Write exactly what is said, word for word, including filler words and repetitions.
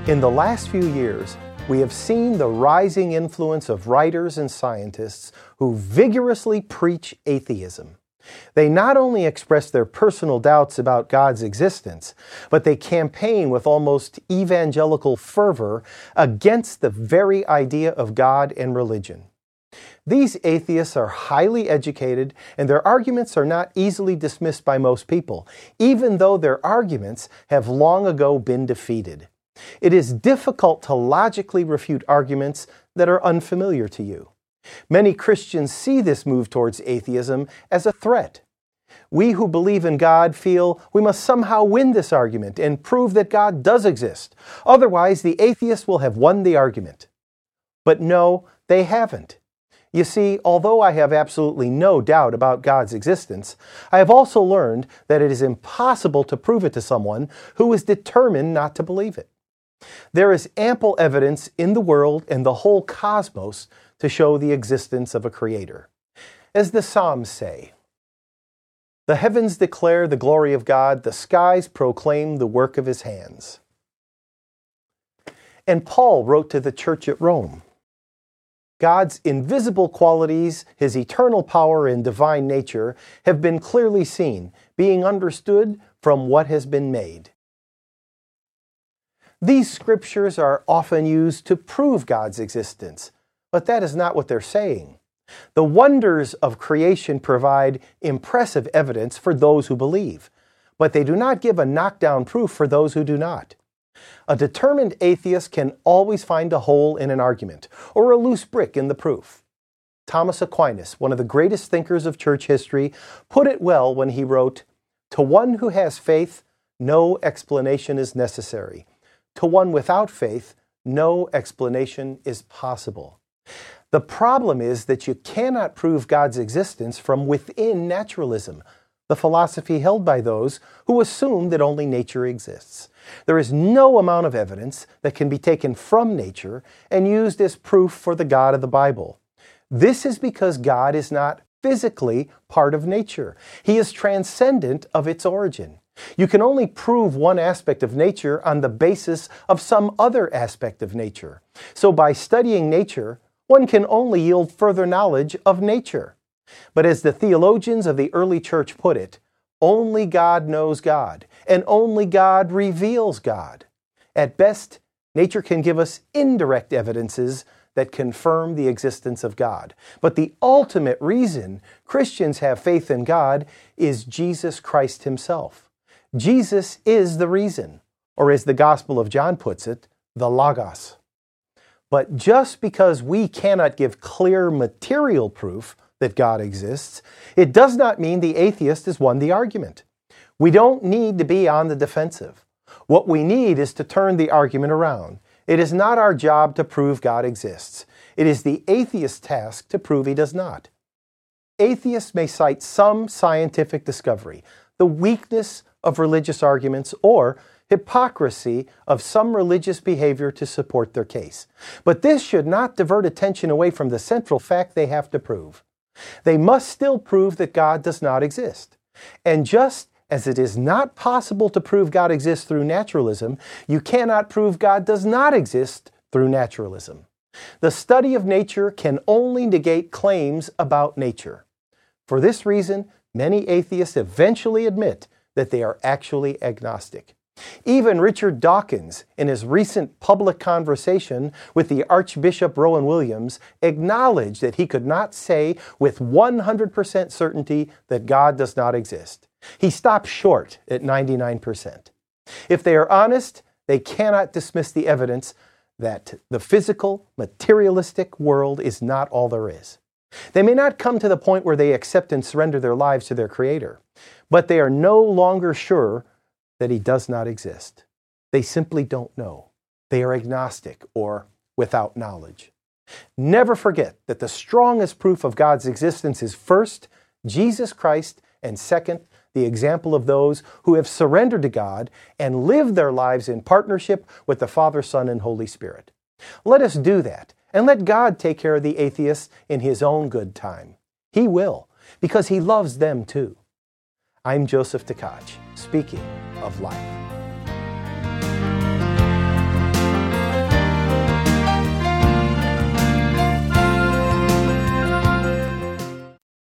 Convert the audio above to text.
In the last few years, we have seen the rising influence of writers and scientists who vigorously preach atheism. They not only express their personal doubts about God's existence, but they campaign with almost evangelical fervor against the very idea of God and religion. These atheists are highly educated, and their arguments are not easily dismissed by most people, even though their arguments have long ago been defeated. It is difficult to logically refute arguments that are unfamiliar to you. Many Christians see this move towards atheism as a threat. We who believe in God feel we must somehow win this argument and prove that God does exist. Otherwise, the atheists will have won the argument. But no, they haven't. You see, although I have absolutely no doubt about God's existence, I have also learned that it is impossible to prove it to someone who is determined not to believe it. There is ample evidence in the world and the whole cosmos to show the existence of a creator. As the Psalms say, "The heavens declare the glory of God, the skies proclaim the work of his hands." And Paul wrote to the church at Rome, "God's invisible qualities, his eternal power and divine nature have been clearly seen, being understood from what has been made." These scriptures are often used to prove God's existence, but that is not what they're saying. The wonders of creation provide impressive evidence for those who believe, but they do not give a knockdown proof for those who do not. A determined atheist can always find a hole in an argument or a loose brick in the proof. Thomas Aquinas, one of the greatest thinkers of church history, put it well when he wrote, "To one who has faith, no explanation is necessary. To one without faith, no explanation is possible." The problem is that you cannot prove God's existence from within naturalism, the philosophy held by those who assume that only nature exists. There is no amount of evidence that can be taken from nature and used as proof for the God of the Bible. This is because God is not physically part of nature. He is transcendent of its origin. You can only prove one aspect of nature on the basis of some other aspect of nature. So by studying nature, one can only yield further knowledge of nature. But as the theologians of the early church put it, only God knows God, and only God reveals God. At best, nature can give us indirect evidences that confirm the existence of God. But the ultimate reason Christians have faith in God is Jesus Christ himself. Jesus is the reason, or as the Gospel of John puts it, the Logos. But just because we cannot give clear material proof that God exists, it does not mean the atheist has won the argument. We don't need to be on the defensive. What we need is to turn the argument around. It is not our job to prove God exists. It is the atheist's task to prove he does not. Atheists may cite some scientific discovery, the weakness of religious arguments, or hypocrisy of some religious behavior to support their case. But this should not divert attention away from the central fact they have to prove. They must still prove that God does not exist. And just as it is not possible to prove God exists through naturalism, you cannot prove God does not exist through naturalism. The study of nature can only negate claims about nature. For this reason, many atheists eventually admit that they are actually agnostic. Even Richard Dawkins, in his recent public conversation with the Archbishop Rowan Williams, acknowledged that he could not say with one hundred percent certainty that God does not exist. He stopped short at ninety-nine percent. If they are honest, they cannot dismiss the evidence that the physical, materialistic world is not all there is. They may not come to the point where they accept and surrender their lives to their Creator, but they are no longer sure that he does not exist. They simply don't know. They are agnostic or without knowledge. Never forget that the strongest proof of God's existence is first, Jesus Christ, and second, the example of those who have surrendered to God and lived their lives in partnership with the Father, Son, and Holy Spirit. Let us do that, and let God take care of the atheists in his own good time. He will, because he loves them too. I'm Joseph Tkach, speaking of life.